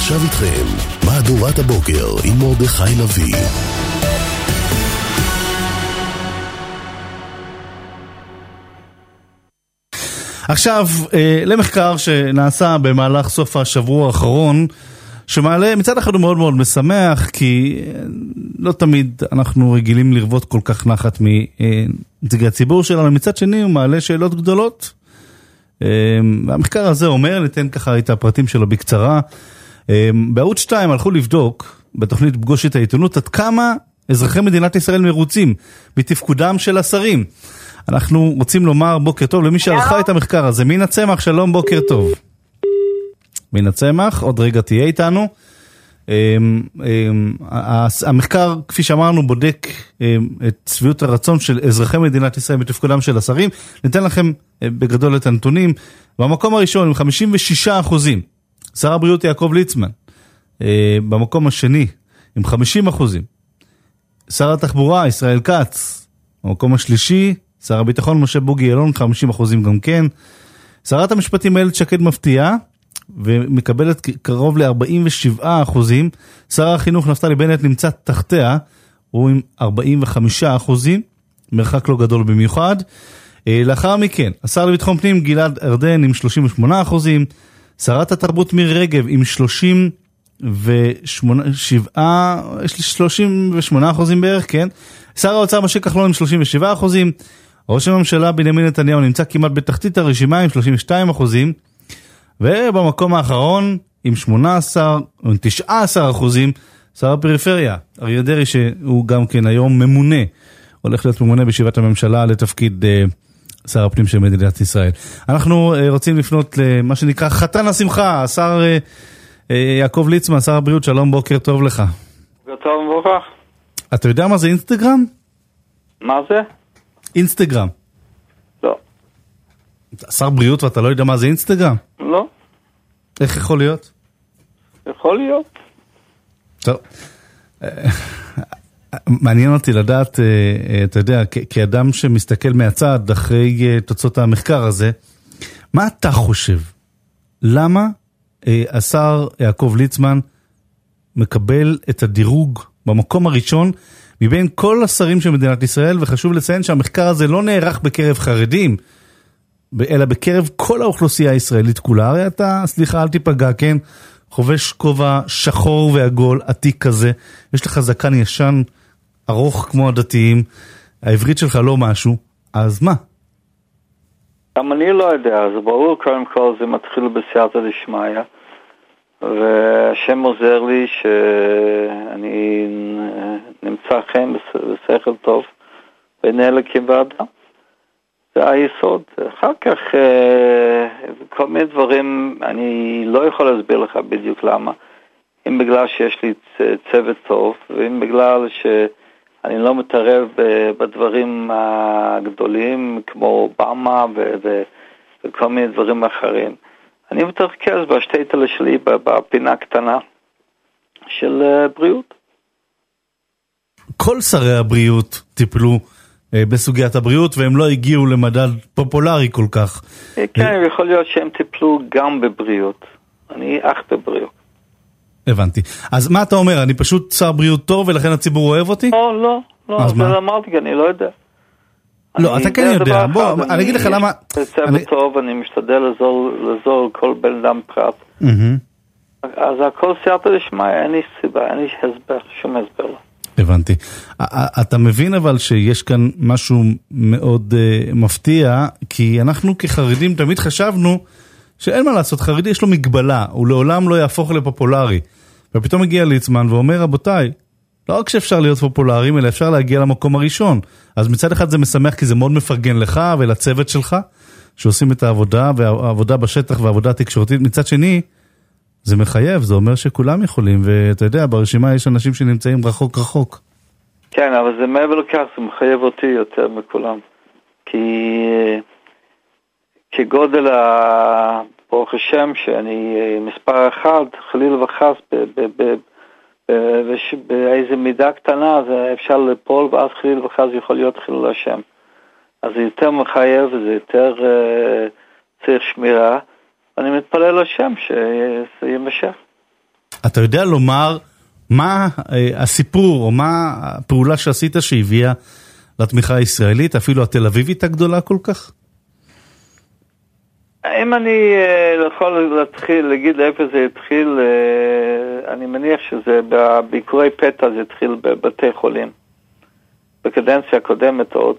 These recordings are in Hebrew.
ועכשיו איתכם, מהדורת הבוקר עם מרדכי לוי. עכשיו, למחקר שנעשה במהלך סוף השבוע האחרון, שמעלה, מצד אחד הוא מאוד מאוד משמח, כי לא תמיד אנחנו רגילים לרבות כל כך נחת מנציגי הציבור שלנו, מצד שני הוא מעלה שאלות גדולות, והמחקר הזה אומר, ניתן ככה את הפרטים שלו בקצרה, בערוץ 2 הלכו לבדוק, בתוכנית פגוש את העיתונות, עד כמה אזרחי מדינת ישראל מרוצים בתפקודם של השרים. אנחנו רוצים לומר בוקר טוב למי שערכה את המחקר הזה. מינה צמח, שלום, בוקר טוב. מינה צמח, עוד רגע תהיה איתנו. המחקר, כפי שאמרנו, בודק את שביעות הרצון של אזרחי מדינת ישראל בתפקודם של השרים. ניתן לכם בגדול את הנתונים. במקום הראשון, עם 56%, שר הבריאות יעקב ליצמן. במקום השני, עם 50%, שר התחבורה ישראל כץ. במקום השלישי, שר הביטחון משה בוגי יעלון, 50% גם כן. שרת המשפטים איילת שקד מפתיעה, ומקבלת קרוב ל-47%. שר החינוך נפתלי בנט נמצא תחתיה, הוא עם 45%, מרחק לא גדול במיוחד. לאחר מכן, השר לביטחון פנים גלעד ארדן עם 38%, שרת התרבות מירי רגב עם 38% בערך, כן. שר האוצר משה כחלון עם 37%, ראש הממשלה בנימין נתניהו נמצא כמעט בתחתית הרשימה עם 32%, ובמקום האחרון עם 19%, שר הפריפריה, אריה דרעי, שהוא גם כן היום ממונה, הולך להיות ממונה בישיבת הממשלה לתפקיד שר הפנים של מדינת ישראל. אנחנו רוצים לפנות למה שנקרא חתן השמחה, השר יעקב ליצמן, שר הבריאות, שלום, בוקר טוב לך. בוקר טוב ומבורך. אתה יודע מה זה אינסטגרם? מה זה? אינסטגרם. לא. שר בריאות ואתה לא יודע מה זה אינסטגרם? לא. איך יכול להיות? יכול להיות. טוב. מעניין אותי לדעת, אתה יודע, כאדם שמסתכל מהצד אחרי תוצאות המחקר הזה, מה אתה חושב? למה השר יעקב ליצמן מקבל את הדירוג במקום הראשון מבין כל השרים של מדינת ישראל, וחשוב לציין שהמחקר הזה לא נערך בקרב חרדים, אלא בקרב כל האוכלוסייה הישראלית כולה. הרי אתה, סליחה, אל תיפגע, כן? חובש כובע שחור ועגול, עתיק כזה, יש לך זקן ישן, ארוך כמו הדתיים, העברית שלך לא משהו, אז מה? גם אני לא יודע, זה ברור, קודם כל זה מתחיל בסייעתא דשמיא, והשם עוזר לי שאני נמצא חן בשכל טוב, ונהל להקים ועדה. זה היסוד. אחר כך, כל מיני דברים, אני לא יכול להסביר לך בדיוק למה. אם בגלל שיש לי צוות טוב, ואם בגלל שאני לא מתערב בדברים הגדולים, כמו אובמה וכל מיני דברים אחרים. אני מתרכז בשטייטל שלי, בפינה קטנה של בריאות. כל שרי הבריאות טיפלו בסוגיית הבריאות, והם לא הגיעו למדד פופולרי כל כך. כן, יכול להיות שהם טיפלו גם בבריאות. אני אח בבריאות. הבנתי. אז מה אתה אומר? אני פשוט שר בריאות טוב, ולכן הציבור אוהב אותי? לא. זה אמרתי, אני לא יודע. לא, אתה כן יודע. בוא, אני אגיד לך למה... זה צוות טוב, אני משתדל לעזור כל בן אדם פרט. אז הכל סייעתא דשמיא, אין לי סיבה, אין לי הסבר, שום הסבר לא. הבנתי. אתה מבין אבל שיש כאן משהו מאוד מפתיע, כי אנחנו כחרדים תמיד חשבנו שאין מה לעשות, חרדי יש לו מגבלה, הוא לעולם לא יהפוך לפופולרי. ופתאום הגיע ליצמן ואומר, רבותיי, לא רק שאפשר להיות פופולריים, אלא אפשר להגיע למקום הראשון. אז מצד אחד זה משמח, כי זה מאוד מפרגן לך ולצוות שלך, שעושים את העבודה, והעבודה בשטח והעבודה התקשורתית. מצד שני, זה מחייב, זה אומר שכולם יכולים, ואתה יודע, ברשימה יש אנשים שנמצאים רחוק. כן, אבל זה מעבר לכך, זה מחייב אותי יותר מכולם. כי גודל ברוך השם, שאני מספר אחד, חליל וחס, באיזה מידה קטנה, זה אפשר ליפול, ואז חליל וחס יכול להיות חילול השם. אז זה יותר מחייב, וזה יותר צריך שמירה, אני מתפלל לשם שזה יימשך. אתה יודע לומר מה הסיפור או מה הפעולה שעשית שהביאה לתמיכה הישראלית, אפילו התל אביבית הגדולה כל כך? אם אני יכול להתחיל, להגיד לאיפה זה התחיל, אני מניח שזה בביקורי פתע זה התחיל בבתי חולים, בקדנציה הקודמת עוד.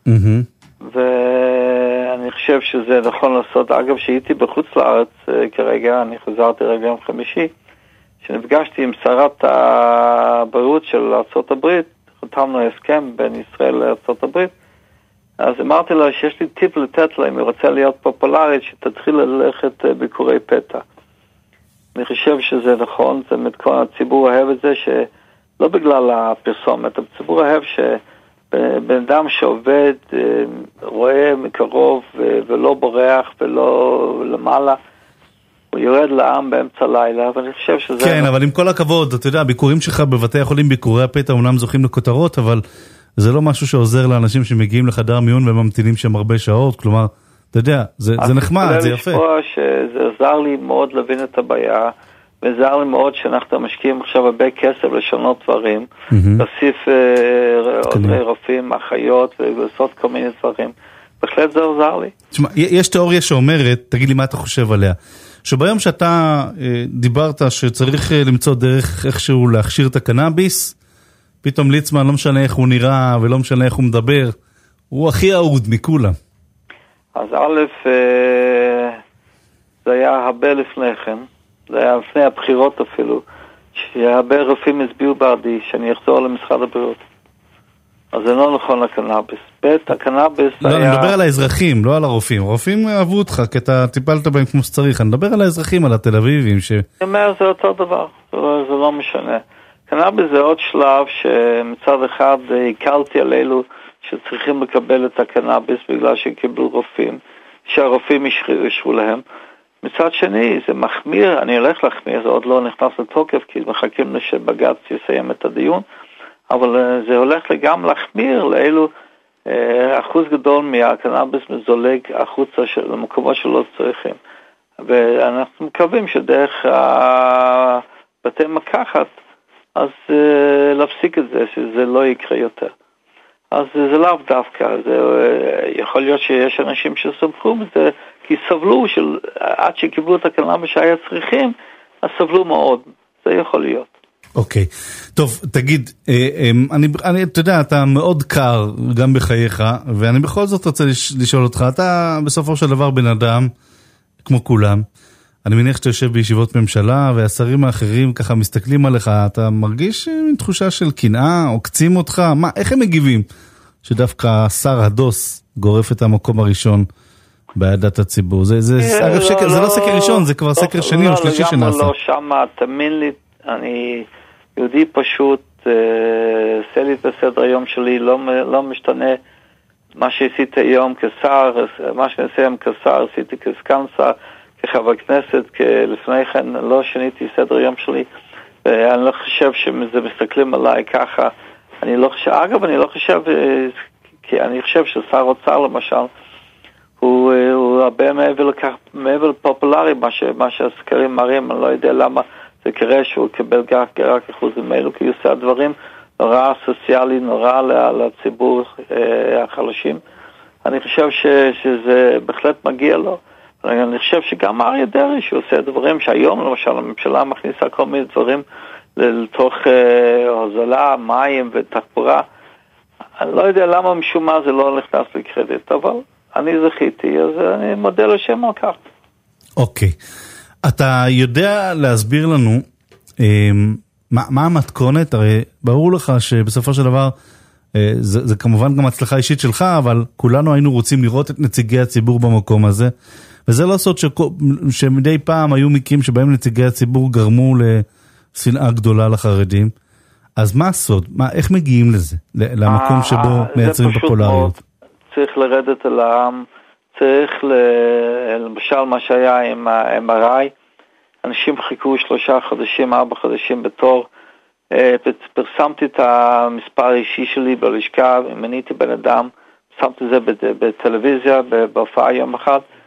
ואני חושב שזה נכון לעשות. אגב, שהייתי בחוץ לארץ כרגע, אני חזרתי רגע יום חמישי, שנפגשתי עם שרת הבריאות של ארצות הברית, חתמנו הסכם בין ישראל לארצות הברית, אז אמרתי לה שיש לי טיפ לתת לה, אם היא רוצה להיות פופולרית, שתתחיל ללכת ביקורי פתע. אני חושב שזה נכון, זה מתכון, הציבור אוהב את זה, שלא בגלל הפרסומת, הציבור אוהב שבן אדם שעובד, רואה מקרוב ולא בורח ולא למעלה, הוא יורד לעם באמצע לילה, ואני חושב שזה... כן, אבל עם כל הכבוד, אתה יודע, הביקורים שלך בבתי החולים, ביקורי הפתע, אומנם זוכים לכותרות, אבל זה לא משהו שעוזר לאנשים שמגיעים לחדר מיון וממתינים שם הרבה שעות, כלומר, אתה יודע, זה נחמד, זה יפה. אני חושב שזה עזר לי מאוד להבין את הבעיה, ועזר לי מאוד שאנחנו משקיעים עכשיו הרבה כסף לשנות דברים, להוסיף עוזרי רופאים, אחיות, ולעשות כל מיני דברים. בהחלט זה עזר לי. תשמע, יש תיאוריה שאומרת, תגיד לי מה אתה חושב עליה, שביום שאתה דיברת שצריך למצוא דרך איכשהו להכשיר את הקנאביס, פתאום ליצמן לא משנה איך הוא נראה ולא משנה איך הוא מדבר, הוא הכי אהוד מכולם. אז א', זה היה הרבה לפני כן, זה היה לפני הבחירות אפילו, שהרבה רופאים הסביעו בעדי שאני אחזור למשרד הבריאות. אז זה לא נכון לקנאביס. הקנאביס לא, היה... אני מדבר על האזרחים, לא על הרופאים. הרופאים אהבו אותך, כי אתה טיפלת בהם כמו שצריך. אני מדבר על האזרחים, על התל אביבים. אני אומר, זה אותו דבר, זה לא משנה. קנאביס זה עוד שלב שמצד אחד הקלתי על אלו שצריכים לקבל את הקנאביס בגלל שקיבלו רופאים, שהרופאים ישרו להם. מצד שני, זה מחמיר, אני הולך להחמיר, זה עוד לא נכנס לתוקף, כי מחכים שבג"ץ יסיים את הדיון, אבל זה הולך גם להחמיר לאלו, אחוז גדול מהקנאביס מזולג החוצה למקומות שלא צריכים. ואנחנו מקווים שדרך בתי מרקחת, אז להפסיק את זה, שזה לא יקרה יותר. אז זה לאו דווקא, זה יכול להיות שיש אנשים שסמכו בזה, כי סבלו, עד שקיבלו את הקנאביס שהיה צריכים, אז סבלו מאוד, זה יכול להיות. אוקיי, טוב, תגיד, אתה יודע, אתה מאוד קר גם בחייך, ואני בכל זאת רוצה לשאול אותך, אתה בסופו של דבר בן אדם, כמו כולם, אני מניח שאתה יושב בישיבות ממשלה, והשרים האחרים ככה מסתכלים עליך, אתה מרגיש תחושה של קנאה, עוקצים אותך, איך הם מגיבים? שדווקא שר הדוס גורף את המקום הראשון בעדת הציבור. אגב, זה לא סקר ראשון, זה כבר סקר שני או שלישי שנעשה. לא, שמה, תאמין לי, אני יהודי פשוט, עושה לי את הסדר היום שלי, לא משתנה מה שעשיתי היום כשר, מה שאני עושה היום כשר, עשיתי כסגן שר, כחבר כנסת, לפני כן לא שיניתי סדר יום שלי, אני לא חושב שזה מסתכלים עליי ככה, אגב, אני לא חושב, כי אני חושב ששר אוצר למשל, הוא הרבה מעבר לפופולרי, מה שהסקרים מראים, אני לא יודע למה זה קרה שהוא קיבל רק אחוזים אלו, כי הוא עושה דברים נורא סוציאלי, נורא לציבור החלשים. אני חושב שזה בהחלט מגיע לו. אני חושב שגם אריה דרעי שהוא עושה דברים שהיום למשל הממשלה מכניסה כל מיני דברים לתוך הוזלה, מים ותחבורה. אני לא יודע למה משום מה זה לא נכנס לקרדיט, אבל אני זכיתי, אז אני מודה לשם על כך. אוקיי. אתה יודע להסביר לנו מה המתכונת? הרי ברור לך שבסופו של דבר זה כמובן גם הצלחה אישית שלך, אבל כולנו היינו רוצים לראות את נציגי הציבור במקום הזה, וזה לא סוד שמדי פעם היו מקרים שבהם נציגי הציבור גרמו לשנאה גדולה לחרדים. אז מה הסוד? איך מגיעים לזה? למקום שבו מייצרים פופולריות? צריך לרדת אל העם, צריך למשל מה שהיה עם ה-MRI, אנשים חיכו 3 חודשים, 4 חודשים בתור, פרסמתי את המספר האישי שלי בלשכה, מניתי בן אדם, שמתי את זה בטלוויזיה, בהופעה יום אחד,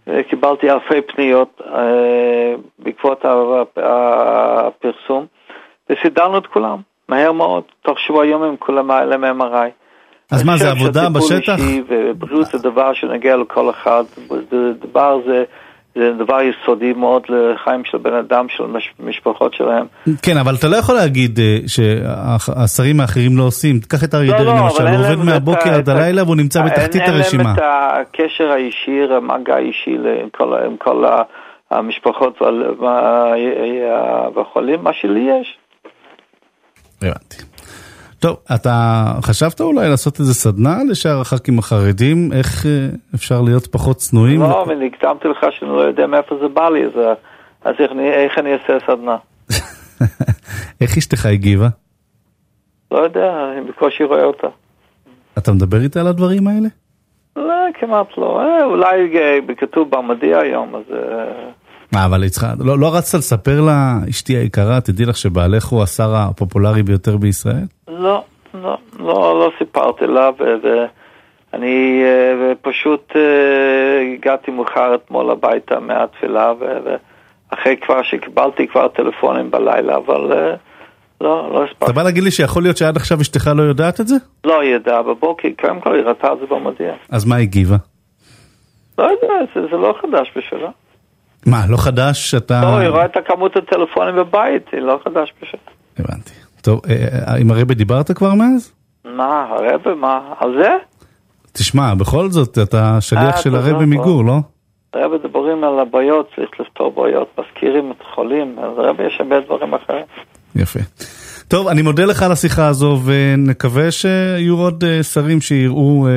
קיבלתי אלפי פניות בעקבות הפרסום, וסידרנו את כולם, מהר מאוד, תוך שבוע ימים כולם היה להם MRI. אז מה, זה עבודה בשטח? ובריאות זה דבר שנגיע לכל אחד, דבר זה דבר יסודי מאוד לחיים של בן אדם, של משפחות שלהם. כן, אבל אתה לא יכול להגיד שהשרים האחרים לא עושים. תיקח את אריה דרעי למשל, הוא עובד מהבוקר עד הלילה והוא נמצא בתחתית הרשימה. אין להם את הקשר הישיר, המגע האישי עם כל המשפחות והחולים, מה שלי יש. הבנתי. טוב, אתה חשבת אולי לעשות איזה סדנה לשאר הח"כים החרדים? איך אפשר להיות פחות צנועים? לא, ואני הקדמתי לך שאני לא יודע מאיפה זה בא לי, אז איך אני אעשה סדנה? איך אשתך הגיבה? לא יודע, אני בקושי רואה אותה. אתה מדבר איתה על הדברים האלה? לא, כמעט לא. אולי בכתוב במדיע היום, אז... אבל יצחק, לא רצת לספר לה, אשתי היקרה, תדעי לך שבעלך הוא השר הפופולרי ביותר בישראל? לא סיפרתי לה, ואני פשוט הגעתי מאוחר אתמול הביתה מהתפילה, ואחרי כבר שקיבלתי כבר טלפונים בלילה, אבל לא הספרתי. אתה בא להגיד לי שיכול להיות שעד עכשיו אשתך לא יודעת את זה? לא ידע, בבוקר, קודם כל היא ראתה את זה במדיע. אז מה הגיבה? לא יודע, זה לא חדש בשבילה. מה, לא חדש שאתה... לא, היא רואה את כמות הטלפונים בבית, היא לא חדש בשבילה. הבנתי. טוב, עם הרבי דיברת כבר מאז? מה, הרבי, מה? על זה? תשמע, בכל זאת, אתה שליח של הרבי מגור, לא? הרבי דברים על הבעיות, צריך לפתור בעיות, מזכירים את החולים, אז הרבי יש הרבה דברים אחרים. יפה. טוב, אני מודה לך על השיחה הזו, ונקווה שיהיו עוד שרים שיראו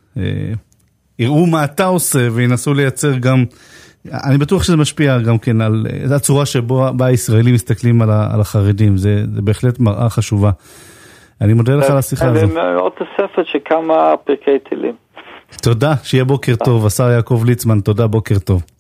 מה אתה עושה, וינסו לייצר גם... אני בטוח שזה משפיע גם כן על הצורה שבה הישראלים מסתכלים על החרדים, זה בהחלט מראה חשובה. אני מודה לך על השיחה הזו. ועוד תוספת שכמה פרקי תילים. תודה, שיהיה בוקר טוב, השר יעקב ליצמן, תודה, בוקר טוב.